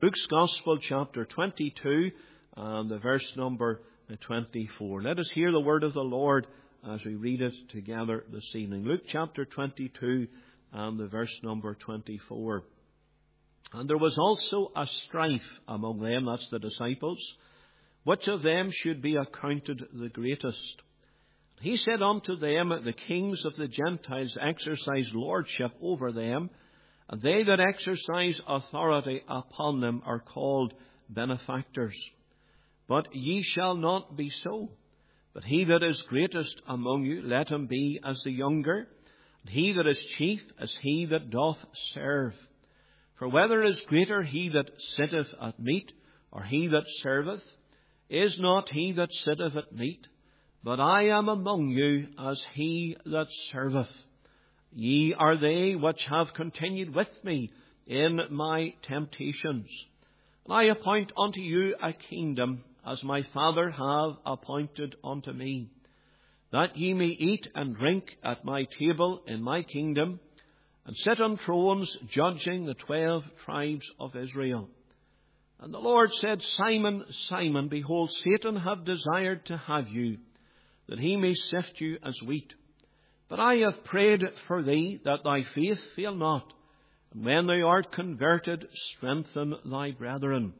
Luke's Gospel, chapter 22, and the verse number 24. Let us hear the word of the Lord as we read it together this evening. Luke chapter 22, and the verse number 24. And there was also a strife among them, that's the disciples, which of them should be accounted the greatest. He said unto them, the kings of the Gentiles exercise lordship over them, and they that exercise authority upon them are called benefactors. But ye shall not be so. But he that is greatest among you, let him be as the younger, and he that is chief as he that doth serve. For whether is greater he that sitteth at meat, or he that serveth? Is not he that sitteth at meat? But I am among you as he that serveth. Ye are they which have continued with me in my temptations. And I appoint unto you a kingdom, as my Father hath appointed unto me, that ye may eat and drink at my table in my kingdom, and sit on thrones judging the 12 tribes of Israel. And the Lord said, Simon, Simon, behold, Satan hath desired to have you, that he may sift you as wheat. But I have prayed for thee, that thy faith fail not. And when thou art converted, strengthen thy brethren.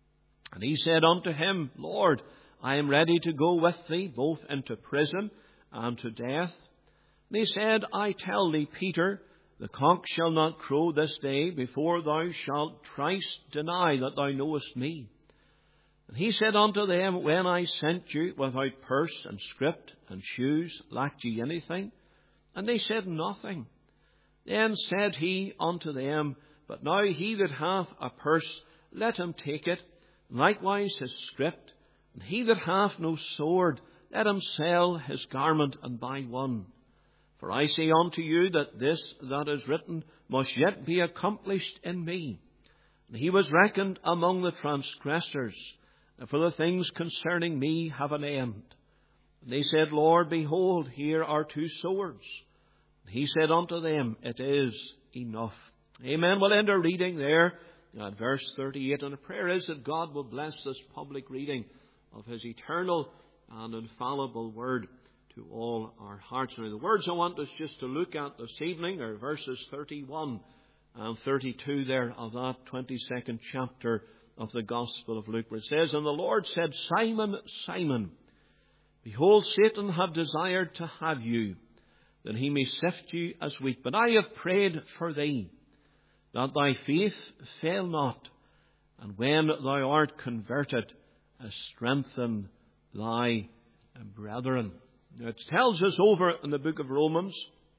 And he said unto him, Lord, I am ready to go with thee, both into prison and to death. And he said, I tell thee, Peter, the cock shall not crow this day before thou shalt thrice deny that thou knowest me. And he said unto them, when I sent you without purse and scrip and shoes, lacked ye anything? And they said, nothing. Then said he unto them, but now he that hath a purse, let him take it, likewise his scrip. And he that hath no sword, let him sell his garment and buy one. For I say unto you that this that is written must yet be accomplished in me. And he was reckoned among the transgressors, and for the things concerning me have an end. And they said, Lord, behold, here are 2 swords. And he said unto them, it is enough. Amen. We'll end our reading there at verse 38. And the prayer is that God will bless this public reading of his eternal and infallible word to all our hearts. Now, the words I want us just to look at this evening are verses 31 and 32 there of that 22nd chapter of the Gospel of Luke, where it says, And the Lord said, Simon, Simon, behold, Satan hath desired to have you, that he may sift you as wheat. But I have prayed for thee, that thy faith fail not. And when thou art converted, strengthen thy brethren. Now, it tells us over in the book of Romans,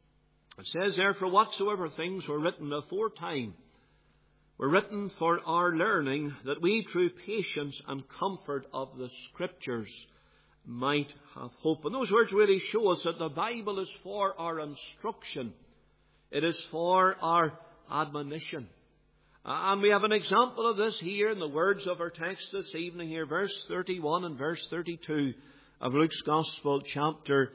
it says there, for whatsoever things were written aforetime were written for our learning, that we through patience and comfort of the Scriptures might have hope. And those words really show us that the Bible is for our instruction. It is for our admonition. And we have an example of this here in the words of our text this evening here, verse 31 and verse 32 of Luke's Gospel, chapter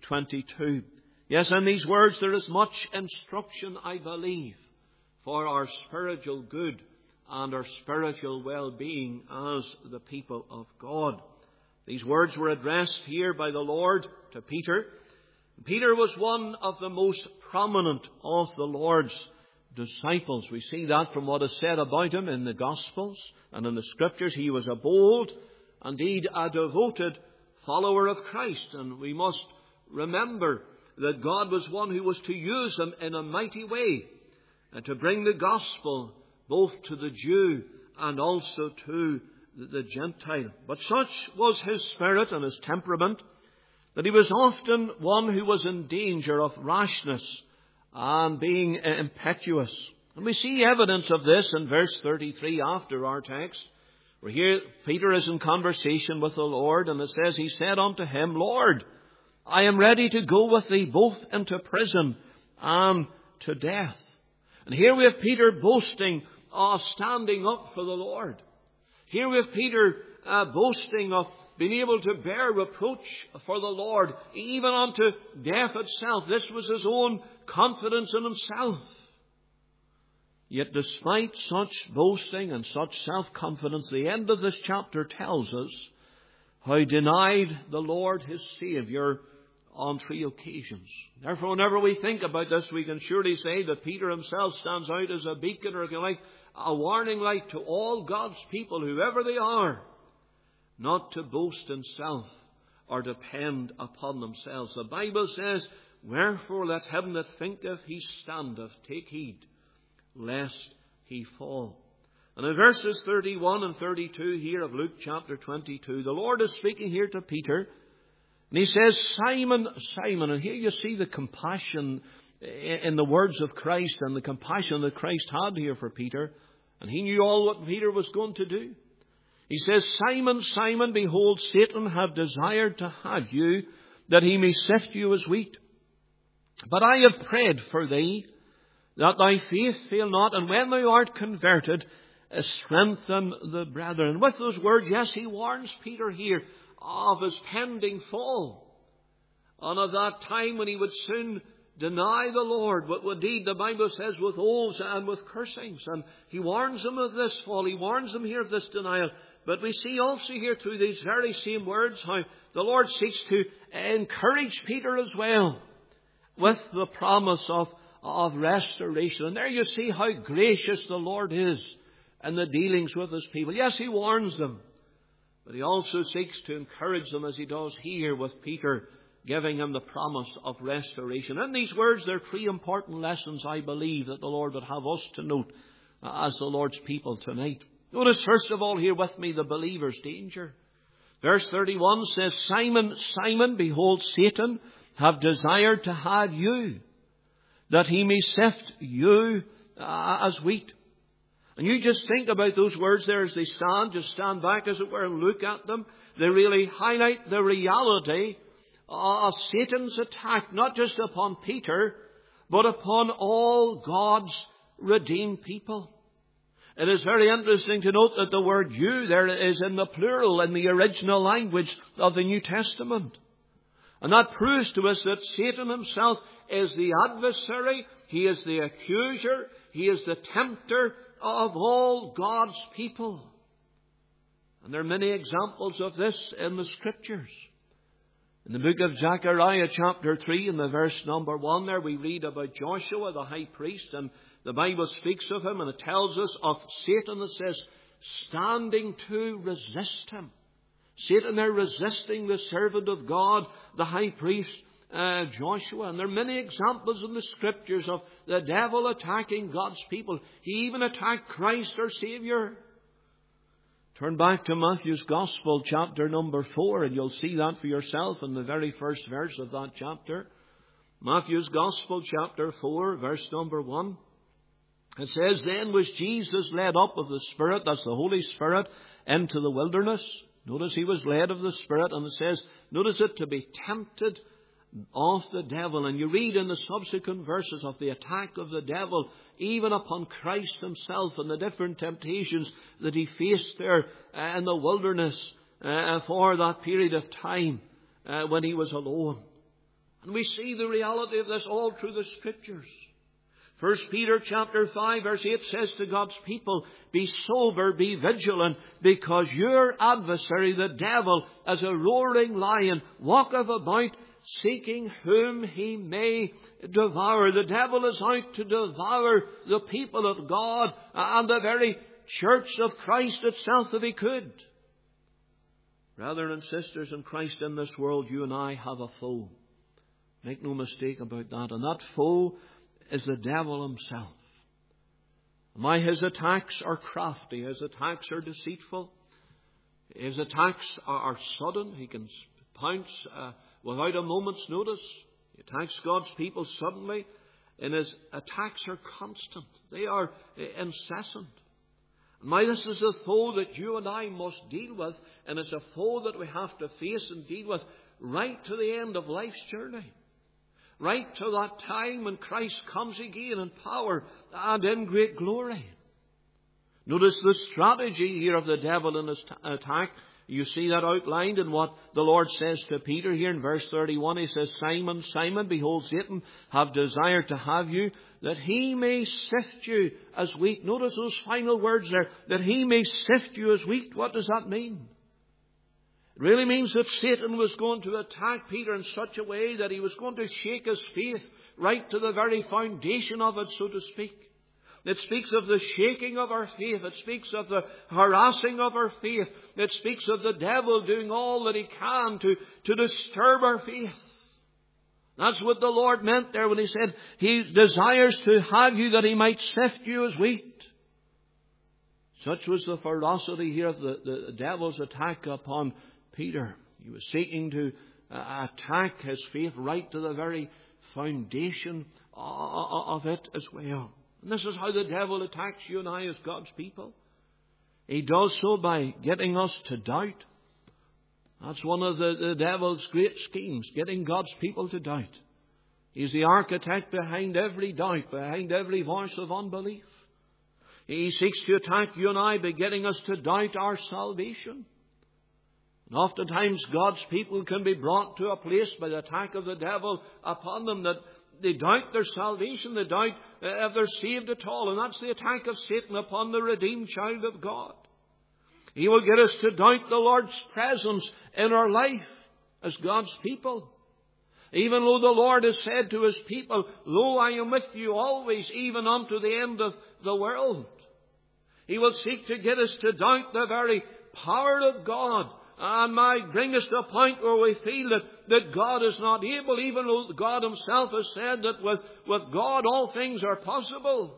22. Yes, in these words there is much instruction, I believe, for our spiritual good and our spiritual well-being as the people of God. These words were addressed here by the Lord to Peter. Peter was one of the most prominent of the Lord's disciples. We see that from what is said about him in the Gospels and in the Scriptures. He was a bold, indeed a devoted follower of Christ. And we must remember that God was one who was to use him in a mighty way and to bring the gospel both to the Jew and also to the Gentile. But such was his spirit and his temperament that he was often one who was in danger of rashness and being impetuous. And we see evidence of this in verse 33 after our text, where here Peter is in conversation with the Lord, and it says, he said unto him, Lord, I am ready to go with thee both into prison and to death. And here we have Peter boasting of standing up for the Lord. Here we have Peter boasting of being able to bear reproach for the Lord, even unto death itself. This was his own confidence in himself. Yet despite such boasting and such self-confidence, the end of this chapter tells us how he denied the Lord his Saviour on 3 occasions. Therefore, whenever we think about this, we can surely say that Peter himself stands out as a beacon, or if you like, a warning light to all God's people, whoever they are, not to boast in self or depend upon themselves. The Bible says, "Wherefore let him that thinketh he standeth take heed, lest he fall." And in verses 31 and 32 here of Luke chapter 22, the Lord is speaking here to Peter. And he says, "Simon, Simon." And here you see the compassion in the words of Christ, and the compassion that Christ had here for Peter. And he knew all what Peter was going to do. He says, "Simon, Simon, behold, Satan hath desired to have you, that he may sift you as wheat. But I have prayed for thee, that thy faith fail not, and when thou art converted, strengthen the brethren." With those words, yes, he warns Peter here of his pending fall, and of that time when he would soon deny the Lord, but indeed the Bible says with oaths and with cursings. And he warns him of this fall. He warns him here of this denial. But we see also here through these very same words how the Lord seeks to encourage Peter as well with the promise of restoration. And there you see how gracious the Lord is in the dealings with his people. Yes, he warns them, but he also seeks to encourage them, as he does here with Peter, giving him the promise of restoration. In these words, there are 3 important lessons, I believe, that the Lord would have us to note as the Lord's people tonight. Notice, first of all, here with me, the believer's danger. Verse 31 says, "Simon, Simon, behold, Satan have desired to have you, that he may sift you as wheat." And you just think about those words there as they stand. Just stand back, as it were, and look at them. They really highlight the reality of Satan's attack, not just upon Peter, but upon all God's redeemed people. It is very interesting to note that the word "you" there is in the plural in the original language of the New Testament. And that proves to us that Satan himself is the adversary, he is the accuser, he is the tempter of all God's people. And there are many examples of this in the Scriptures. In the book of Zechariah chapter 3 in the verse number 1 there we read about Joshua the high priest, and the Bible speaks of him and it tells us of Satan. It says, standing to resist him. Satan there resisting the servant of God, the high priest Joshua. And there are many examples in the Scriptures of the devil attacking God's people. He even attacked Christ our Saviour. Turn back to Matthew's Gospel, chapter number 4, and you'll see that for yourself in the very first verse of that chapter. Matthew's Gospel, chapter 4, verse number 1. It says, "Then was Jesus led up of the Spirit," that's the Holy Spirit, "into the wilderness." Notice he was led of the Spirit, and it says, notice it, "to be tempted of the devil." And you read in the subsequent verses of the attack of the devil, even upon Christ himself, and the different temptations that he faced there in the wilderness for that period of time when he was alone. And we see the reality of this all through the Scriptures. 1 Peter chapter 5 verse 8 says to God's people, "Be sober, be vigilant, because your adversary, the devil, as a roaring lion, walketh about, seeking whom he may devour." The devil is out to devour the people of God and the very church of Christ itself if he could. Brethren and sisters in Christ, in this world you and I have a foe. Make no mistake about that. And that foe is the devil himself. Why his attacks are crafty, his attacks are deceitful, his attacks are sudden. He can pounce without a moment's notice. He attacks God's people suddenly, and his attacks are constant. They are incessant. And why this is a foe that you and I must deal with, and it's a foe that we have to face and deal with right to the end of life's journey. Right to that time when Christ comes again in power and in great glory. Notice the strategy here of the devil in his attack You see that outlined in what the Lord says to Peter here in verse 31. He says, Simon, Simon, behold, Satan have desired to have you, that he may sift you as wheat. Notice those final words there, that he may sift you as wheat. What does that mean? It really means that Satan was going to attack Peter in such a way that he was going to shake his faith right to the very foundation of it, so to speak. It speaks of the shaking of our faith. It speaks of the harassing of our faith. It speaks of the devil doing all that he can to disturb our faith. That's what the Lord meant there when he said he desires to have you that he might sift you as wheat. Such was the ferocity here of the devil's attack upon Peter. He was seeking to attack his faith right to the very foundation of it as well. And this is how the devil attacks you and I as God's people. He does so by getting us to doubt. That's one of the devil's great schemes, getting God's people to doubt. He's the architect behind every doubt, behind every voice of unbelief. He seeks to attack you and I by getting us to doubt our salvation. And oftentimes God's people can be brought to a place by the attack of the devil upon them that they doubt their salvation, they doubt if they're saved at all. And that's the attack of Satan upon the redeemed child of God. He will get us to doubt the Lord's presence in our life as God's people. Even though the Lord has said to His people, Lo, I am with you always, even unto the end of the world. He will seek to get us to doubt the very power of God, and might bring us to a point where we feel that God is not able, even though God Himself has said that with God all things are possible.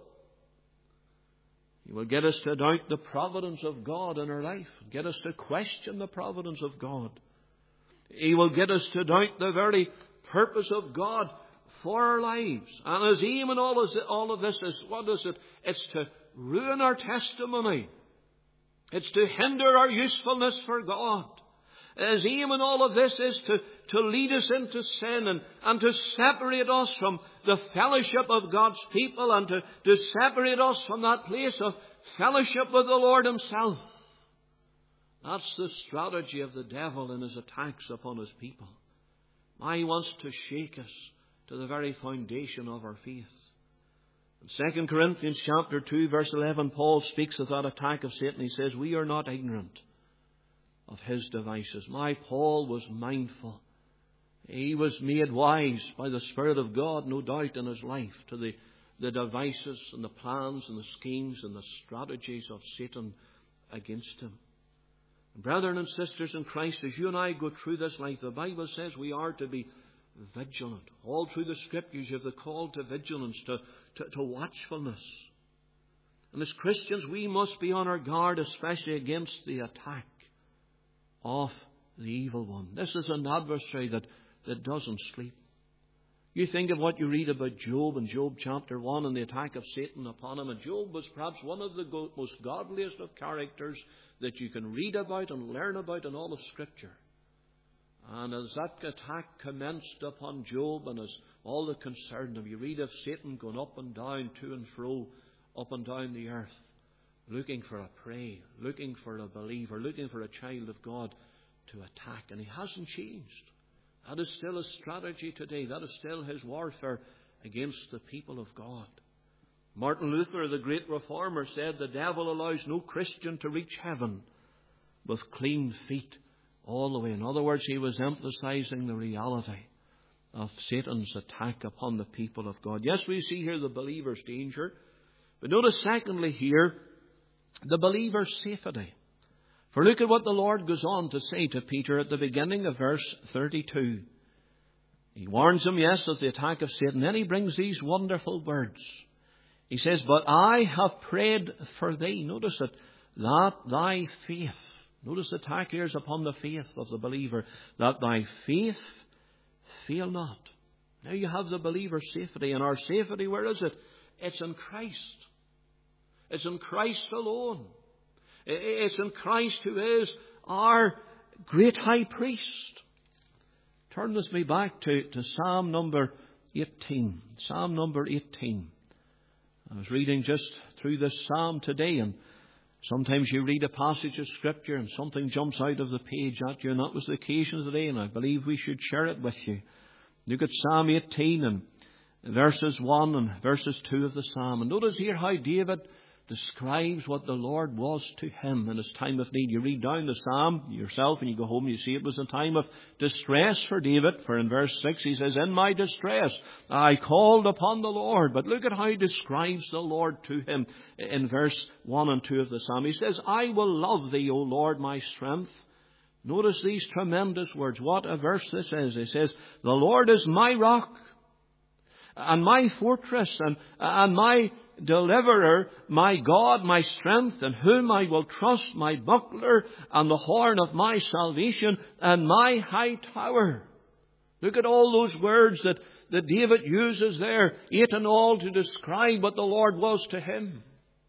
He will get us to doubt the providence of God in our life, get us to question the providence of God. He will get us to doubt the very purpose of God for our lives. And His aim in all of this is, what is it? It's to ruin our testimony. It's to hinder our usefulness for God. His aim in all of this is to lead us into sin and to separate us from the fellowship of God's people and to separate us from that place of fellowship with the Lord Himself. That's the strategy of the devil in his attacks upon his people. He wants to shake us to the very foundation of our faith. In 2 Corinthians chapter 2, verse 11, Paul speaks of that attack of Satan. He says, we are not ignorant of his devices. Paul was mindful. He was made wise by the Spirit of God, no doubt, in his life to the devices and the plans and the schemes and the strategies of Satan against him. Brethren and sisters in Christ, as you and I go through this life, the Bible says we are to be vigilant. All through the Scriptures, you have the call to vigilance, to watchfulness. And as Christians, we must be on our guard, especially against the attack of the evil one. This is an adversary that doesn't sleep. You think of what you read about Job in Job chapter 1 and the attack of Satan upon him. And Job was perhaps one of the most godliest of characters that you can read about and learn about in all of Scripture. And as that attack commenced upon Job and as all that concerned him, you read of Satan going up and down, to and fro, up and down the earth, looking for a prey, looking for a believer, looking for a child of God to attack. And he hasn't changed. That is still his strategy today. That is still his warfare against the people of God. Martin Luther, the great reformer, said the devil allows no Christian to reach heaven with clean feet all the way. In other words, he was emphasizing the reality of Satan's attack upon the people of God. Yes, we see here the believer's danger. But notice secondly here, the believer's safety. For look at what the Lord goes on to say to Peter at the beginning of verse 32. He warns him, yes, of the attack of Satan. Then he brings these wonderful words. He says, but I have prayed for thee. Notice it, that thy faith. Notice the attack here is upon the faith of the believer. That thy faith fail not. Now you have the believer's safety. And our safety, where is it? It's in Christ. It's in Christ alone. It's in Christ who is our great high priest. Turn with me back to Psalm number 18. Psalm number 18. I was reading just through this psalm today, and Sometimes you read a passage of Scripture and something jumps out of the page at you, and that was the occasion today, and I believe we should share it with you. Look at Psalm 18 and verses 1 and verses 2 of the Psalm. And notice here how David describes what the Lord was to him in his time of need. You read down the Psalm yourself and you go home and you see it was a time of distress for David. For in verse 6 he says, "In my distress I called upon the Lord." But look at how he describes the Lord to him in verse 1 and 2 of the Psalm. He says, "I will love thee, O Lord, my strength." Notice these tremendous words. What a verse this is. He says, "The Lord is my rock and my fortress and my deliverer, my God, my strength, in whom I will trust, my buckler and the horn of my salvation and my high tower." Look at all those words that David uses there, 8 in all, to describe what the Lord was to him.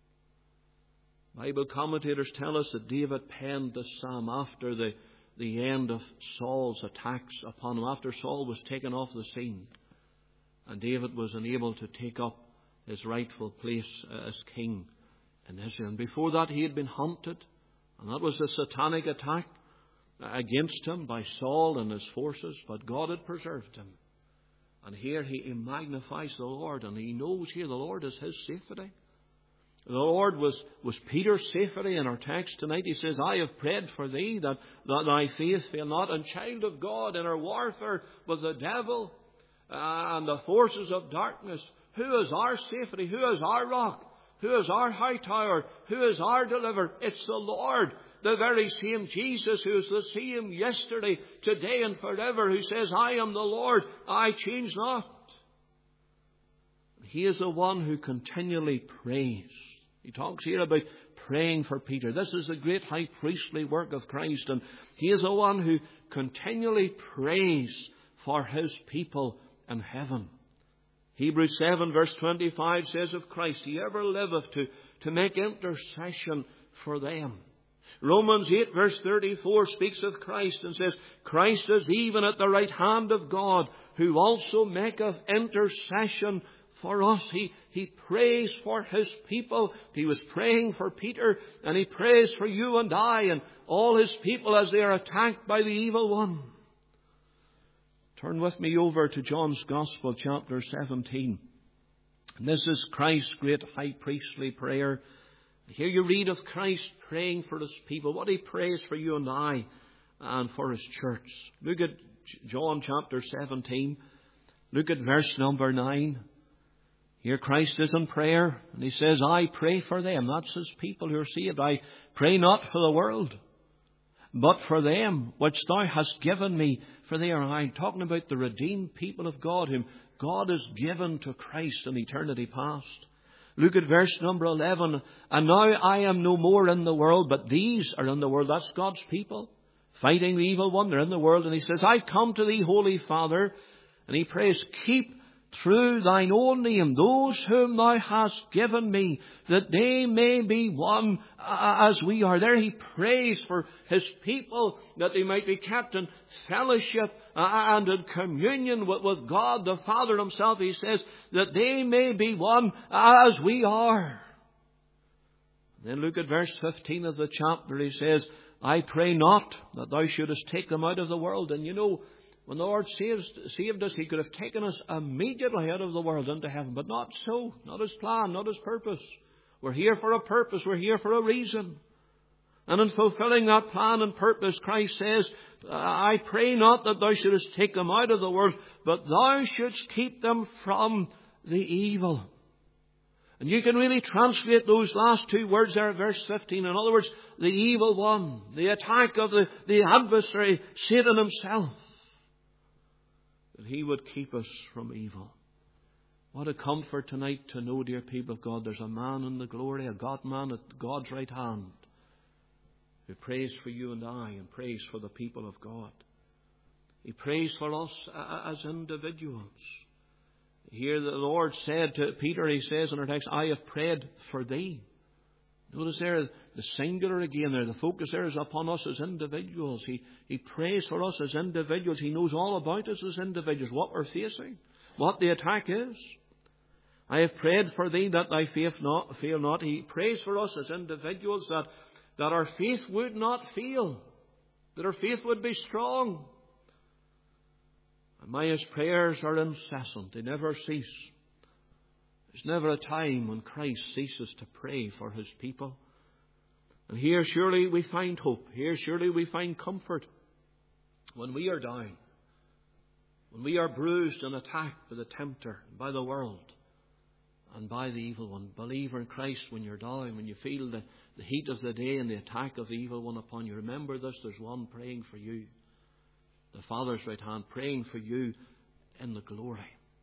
Bible commentators tell us that David penned this psalm after the end of Saul's attacks upon him, after Saul was taken off the scene, and David was unable to take up his rightful place as king in Israel. And before that he had been hunted, and that was a satanic attack against him by Saul and his forces, but God had preserved him. And here he magnifies the Lord, and he knows here the Lord is his safety. The Lord was Peter's safety in our text tonight. He says, "I have prayed for thee, that thy faith fail not." And child of God, in our warfare with the devil and the forces of darkness, who is our safety? Who is our rock? Who is our high tower? Who is our deliverer? It's the Lord, the very same Jesus, who is the same yesterday, today and forever, who says, "I am the Lord, I change not." He is the one who continually prays. He talks here about praying for Peter. This is the great high priestly work of Christ, and he is the one who continually prays for his people in heaven. Hebrews 7 verse 25 says of Christ, "He ever liveth to make intercession for them." Romans 8 verse 34 speaks of Christ and says, "Christ is even at the right hand of God, who also maketh intercession for us." He prays for his people. He was praying for Peter, and he prays for you and I and all his people as they are attacked by the evil one. Turn with me over to John's Gospel, chapter 17. And this is Christ's great high priestly prayer. Here you read of Christ praying for his people, what he prays for you and I and for his church. Look at John chapter 17. Look at verse number 9. Here Christ is in prayer, and he says, "I pray for them." That's his people who are saved. "I pray not for the world, but for them which thou hast given me, for they are thine." Talking about the redeemed people of God, whom God has given to Christ in eternity past. Look at verse number 11. "And now I am no more in the world, but these are in the world." That's God's people, fighting the evil one. They're in the world. And he says, "I come to thee, Holy Father." And he prays, "Keep through thine own name those whom thou hast given me, that they may be one as we are." There he prays for his people, that they might be kept in fellowship and in communion with God the Father himself. He says that they may be one as we are. Then look at verse 15 of the chapter. He says, "I pray not that thou shouldest take them out of the world." And you know, when the Lord saved us, he could have taken us immediately out of the world into heaven. But not so. Not his plan, not his purpose. We're here for a purpose. We're here for a reason. And in fulfilling that plan and purpose, Christ says, "I pray not that thou shouldest take them out of the world, but thou shouldst keep them from the evil." And you can really translate those last two words there at verse 15. In other words, the evil one, the attack of the adversary, Satan himself. That he would keep us from evil. What a comfort tonight to know, dear people of God, there's a man in the glory, a God-man at God's right hand, who prays for you and I and prays for the people of God. He prays for us as individuals. Here the Lord said to Peter, he says in our text, "I have prayed for thee." Notice there the singular again there. The focus there is upon us as individuals. He prays for us as individuals. He knows all about us as individuals, what we're facing, what the attack is. I have prayed for thee that thy faith fail not. He prays for us as individuals that our faith would not fail, that our faith would be strong. And Maya's prayers are incessant. They never cease. There's never a time when Christ ceases to pray for his people. And here surely we find hope. Here surely we find comfort when we are down, when we are bruised and attacked by the tempter, by the world, and by the evil one. Believer in Christ, when you're down, when you feel the heat of the day and the attack of the evil one upon you, remember this: there's one praying for you, the Father's right hand, praying for you in the glory.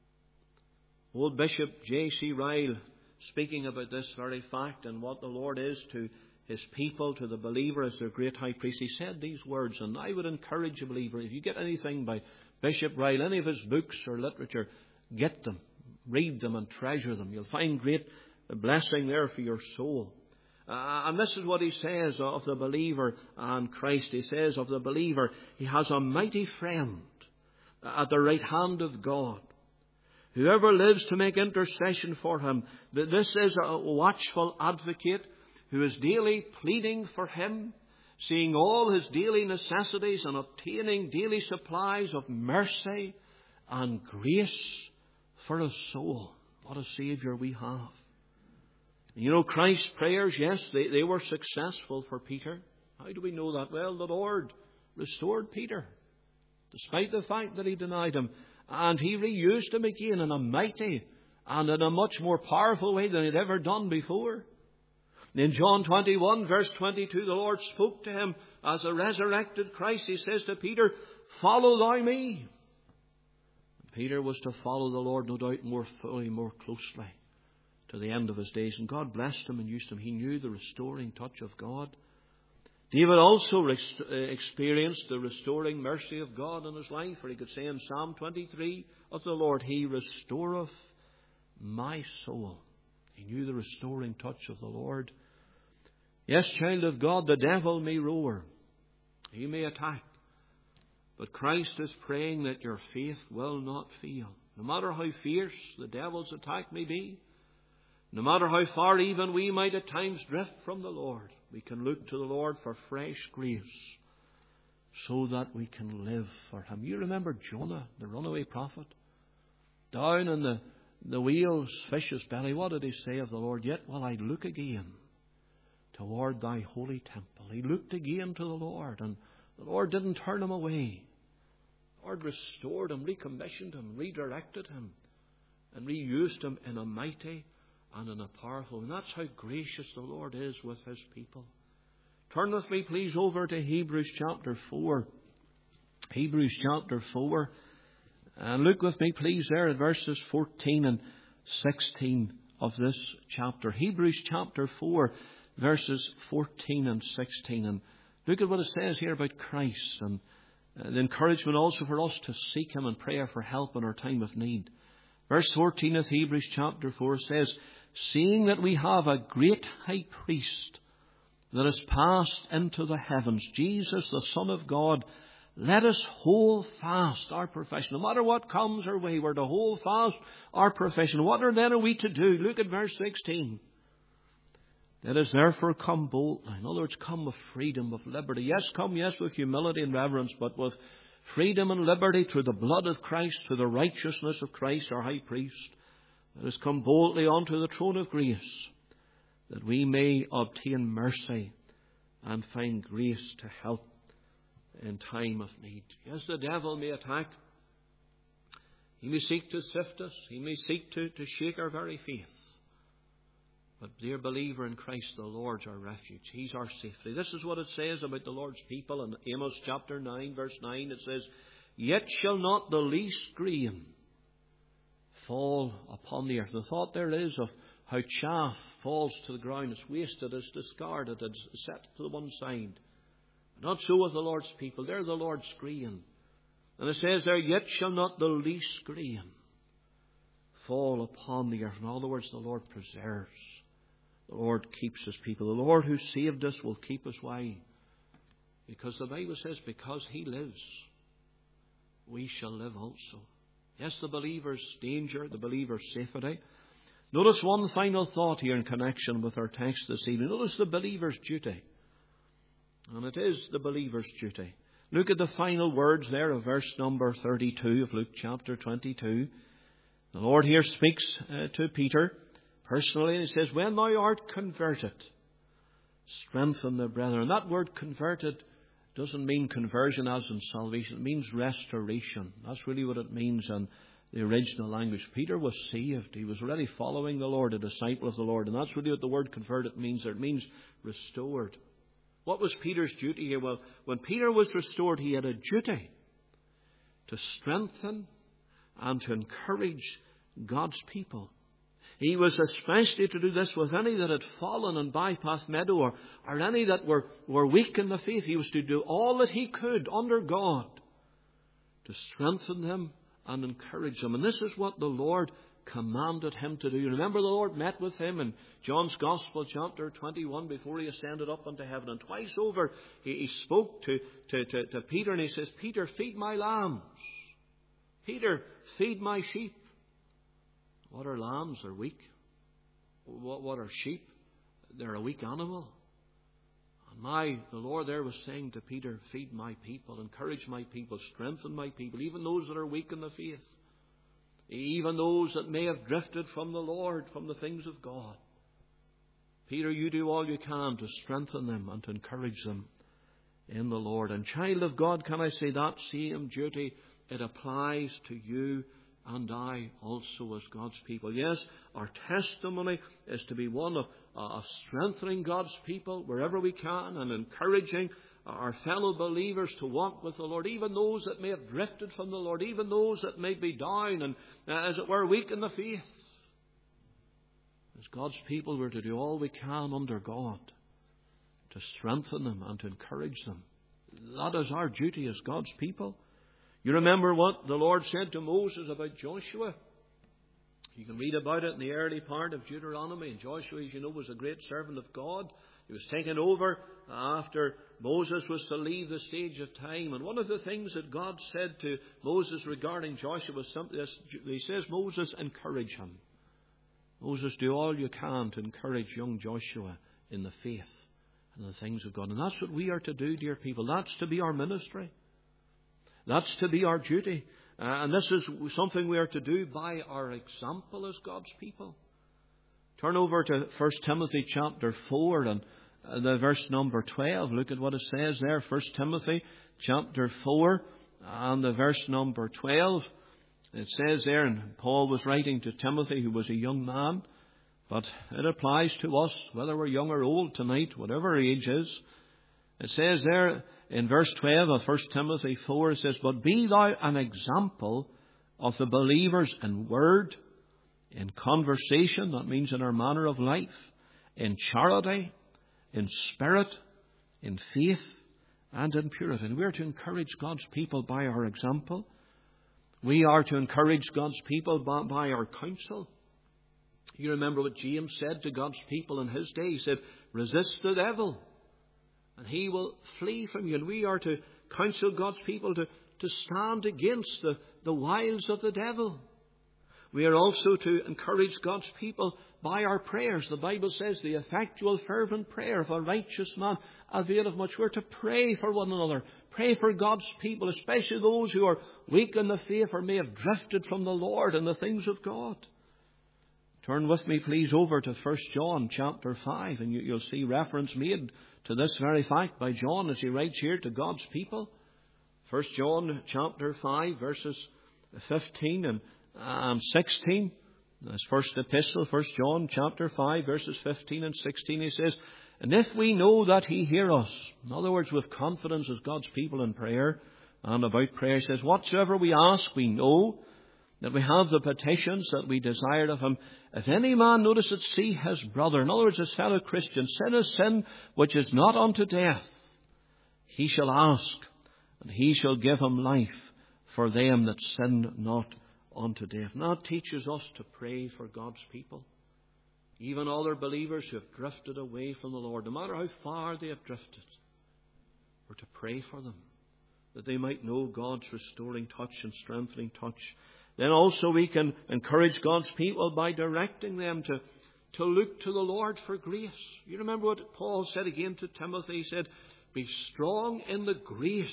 Old Bishop J.C. Ryle, speaking about this very fact and what the Lord is to his people, to the believer as their great high priest, he said these words, and I would encourage a believer, if you get anything by Bishop Ryle, any of his books or literature, get them, read them and treasure them. You'll find great blessing there for your soul. And this is what he says of the believer and Christ. He says of the believer, he has a mighty friend at the right hand of God. Whoever lives to make intercession for him, this is a watchful advocate who is daily pleading for him, seeing all his daily necessities and obtaining daily supplies of mercy and grace for his soul. What a Saviour we have. You know, Christ's prayers, yes, they were successful for Peter. How do we know that? Well, the Lord restored Peter, despite the fact that he denied him. And he reused him again in a mighty and in a much more powerful way than he'd ever done before. In John 21, verse 22, the Lord spoke to him as a resurrected Christ. He says to Peter, "Follow thou me." Peter was to follow the Lord, no doubt, more fully, more closely to the end of his days. And God blessed him and used him. He knew the restoring touch of God. David also experienced the restoring mercy of God in his life, for he could say in Psalm 23 of the Lord, "He restoreth my soul." He knew the restoring touch of the Lord. Yes, child of God, the devil may roar. He may attack. But Christ is praying that your faith will not fail. No matter how fierce the devil's attack may be, no matter how far even we might at times drift from the Lord, we can look to the Lord for fresh grace so that we can live for him. You remember Jonah, the runaway prophet? Down in the whale's, fish's belly, what did he say of the Lord? "Yet will I look again toward thy holy temple." He looked again to the Lord, and the Lord didn't turn him away. The Lord restored him, recommissioned him, redirected him, and reused him in a mighty and in a powerful. And that's how gracious the Lord is with his people. Turn with me, please, over to Hebrews chapter 4. Hebrews chapter 4. And look with me, please, there at verses 14 and 16 of this chapter. Hebrews chapter 4, verses 14 and 16. And look at what it says here about Christ, and the encouragement also for us to seek him and pray for help in our time of need. Verse 14 of Hebrews chapter 4 says, "Seeing that we have a great high priest that is passed into the heavens, Jesus, the Son of God, let us hold fast our profession." No matter what comes our way, we're to hold fast our profession. What then are we to do? Look at verse 16. "Let us therefore come boldly." In other words, come with freedom, with liberty. Yes, come, yes, with humility and reverence, but with freedom and liberty through the blood of Christ, through the righteousness of Christ, our high priest. Let us come boldly unto the throne of grace, that we may obtain mercy and find grace to help in time of need. Yes, the devil may attack. He may seek to sift us. He may seek to shake our very faith. But dear believer in Christ, the Lord's our refuge. He's our safety. This is what it says about the Lord's people in Amos chapter 9, verse 9. It says, "Yet shall not the least grain fall upon the earth." The thought there is of how chaff falls to the ground. It's wasted, it's discarded, it's set to the one side. Not so with the Lord's people. They're the Lord's grain. And it says there, "Yet shall not the least grain fall upon the earth." In other words, the Lord preserves. The Lord keeps his people. The Lord who saved us will keep us. Why? Because the Bible says, because he lives, we shall live also. Yes, the believer's danger, the believer's safety. Notice one final thought here in connection with our text this evening. Notice the believer's duty. And it is the believer's duty. Look at the final words there of verse number 32 of Luke chapter 22. The Lord here speaks to Peter personally, and He says, when thou art converted, strengthen the brethren. That word converted doesn't mean conversion as in salvation. It means restoration. That's really what it means in the original language. Peter was saved. He was already following the Lord, a disciple of the Lord. And that's really what the word converted means there. It means restored. What was Peter's duty here? Well, when Peter was restored, he had a duty to strengthen and to encourage God's people. He was especially to do this with any that had fallen and bypassed meadow, or any that were weak in the faith. He was to do all that he could under God to strengthen them and encourage them. And this is what the Lord commanded him to do. You remember the Lord met with him in John's Gospel chapter 21 before he ascended up into heaven. And twice over he spoke to Peter, and he says, Peter, feed my lambs. Peter, feed my sheep. What are lambs? They're weak. What are sheep? They're a weak animal. And the Lord there was saying to Peter, feed my people, encourage my people, strengthen my people, even those that are weak in the faith. Even those that may have drifted from the Lord, from the things of God. Peter, you do all you can to strengthen them and to encourage them in the Lord. And child of God, can I say that same duty, it applies to you and I also as God's people. Yes, our testimony is to be one of strengthening God's people wherever we can and encouraging our fellow believers to walk with the Lord, even those that may have drifted from the Lord, even those that may be down and, as it were, weak in the faith. As God's people, we're to do all we can under God to strengthen them and to encourage them. That is our duty as God's people. You remember what the Lord said to Moses about Joshua? You can read about it in the early part of Deuteronomy. And Joshua, as you know, was a great servant of God. He was taken over after Moses was to leave the stage of time. And one of the things that God said to Moses regarding Joshua was something. He says, Moses, encourage him. Moses, do all you can to encourage young Joshua in the faith and the things of God. And that's what we are to do, dear people. That's to be our ministry. That's to be our duty. And this is something we are to do by our example as God's people. Turn over to 1 Timothy chapter 4 and the verse number 12. Look at what it says there. 1 Timothy chapter 4 and the verse number 12. It says there, and Paul was writing to Timothy, who was a young man, but it applies to us, whether we're young or old tonight, whatever our age is. It says there in verse 12 of 1 Timothy 4, it says, but be thou an example of the believers in word, in conversation, that means in our manner of life, in charity, in spirit, in faith, and in purity. And we are to encourage God's people by our example. We are to encourage God's people by our counsel. You remember what James said to God's people in his day. He said, resist the devil, and he will flee from you. And we are to counsel God's people to stand against the wiles of the devil. We are also to encourage God's people by our prayers. The Bible says the effectual fervent prayer of a righteous man availeth much. We're to pray for one another. Pray for God's people, especially those who are weak in the faith or may have drifted from the Lord and the things of God. Turn with me, please, over to 1 John chapter 5, and you'll see reference made to this very fact by John as he writes here to God's people. 1 John chapter 5, verses 15 and 16. This first epistle, 1 John chapter 5, verses 15 and 16, he says, and if we know that he hear us, in other words, with confidence as God's people in prayer, and about prayer, he says, whatsoever we ask, we know that we have the petitions that we desire of him. If any man, notice it, see his brother, in other words, his fellow Christian, sin a sin which is not unto death, he shall ask, and he shall give him life for them that sin not unto death. And that teaches us to pray for God's people. Even other believers who have drifted away from the Lord, no matter how far they have drifted, we're to pray for them, that they might know God's restoring touch and strengthening touch Then also we can encourage God's people by directing them to look to the Lord for grace. You remember what Paul said again to Timothy? He said, be strong in the grace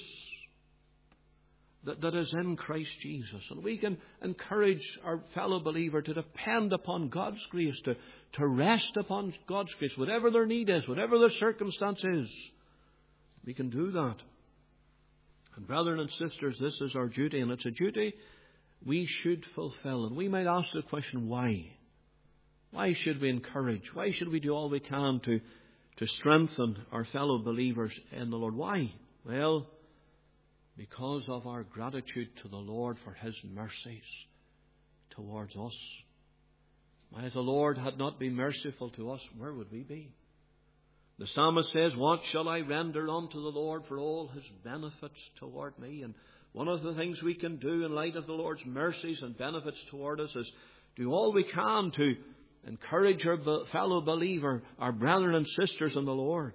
that is in Christ Jesus. And we can encourage our fellow believer to depend upon God's grace, to rest upon God's grace, whatever their need is, whatever their circumstance is. We can do that. And brethren and sisters, this is our duty, and it's a duty we should fulfill. And we might ask the question, why? Why should we encourage? Why should we do all we can to strengthen our fellow believers in the Lord? Why? Well, because of our gratitude to the Lord for His mercies towards us. Why, if the Lord had not been merciful to us, where would we be? The psalmist says, what shall I render unto the Lord for all His benefits toward me? And one of the things we can do in light of the Lord's mercies and benefits toward us is do all we can to encourage our fellow believer, our brethren and sisters in the Lord.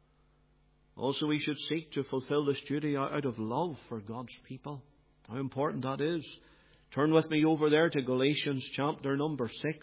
Also, we should seek to fulfill this duty out of love for God's people. How important that is. Turn with me over there to Galatians chapter number 6.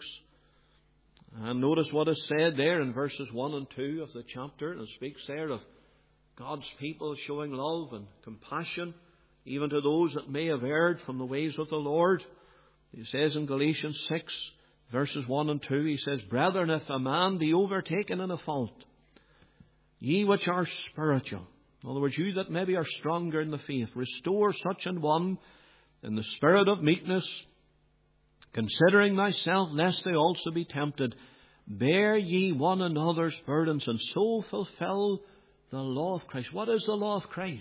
And notice what is said there in verses 1 and 2 of the chapter. And it speaks there of God's people showing love and compassion, even to those that may have erred from the ways of the Lord. He says in Galatians 6, verses 1 and 2, he says, brethren, if a man be overtaken in a fault, ye which are spiritual, in other words, you that maybe are stronger in the faith, restore such an one in the spirit of meekness, considering thyself, lest they also be tempted. Bear ye one another's burdens, and so fulfill the law of Christ. What is the law of Christ?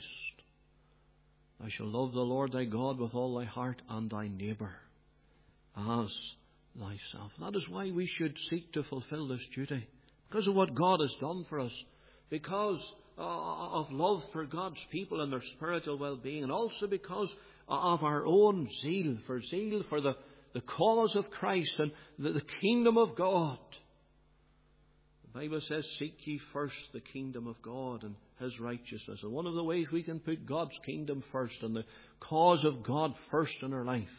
Thou shalt love the Lord thy God with all thy heart, and thy neighbour as thyself. That is why we should seek to fulfill this duty. Because of what God has done for us. Because of love for God's people and their spiritual well-being. And also because of our own zeal for the cause of Christ and the kingdom of God. The Bible says, seek ye first the kingdom of God and His righteousness. And one of the ways we can put God's kingdom first and the cause of God first in our life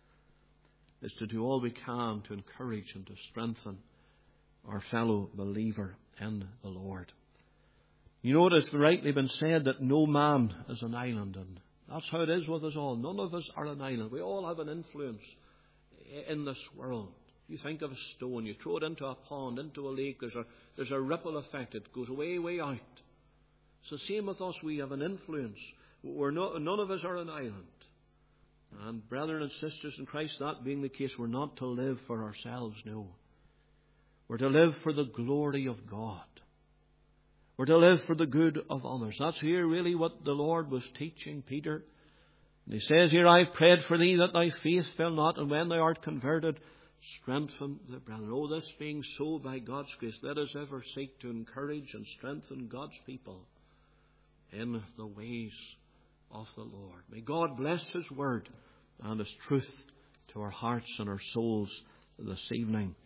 is to do all we can to encourage and to strengthen our fellow believer in the Lord. You know, it has rightly been said that no man is an island, and that's how it is with us all. None of us are an island. We all have an influence in this world. You think of a stone, you throw it into a pond, into a lake, there's a ripple effect. It goes way, way out. It's the same with us. We have an influence. None of us are an island. And brethren and sisters in Christ, that being the case, we're not to live for ourselves, no. We're to live for the glory of God. We're to live for the good of others. That's here really what the Lord was teaching Peter. And he says here, I've prayed for thee that thy faith fail not, and when thou art converted, strengthen the brethren. Oh, this being so by God's grace, let us ever seek to encourage and strengthen God's people in the ways of the Lord. May God bless His word and His truth to our hearts and our souls this evening.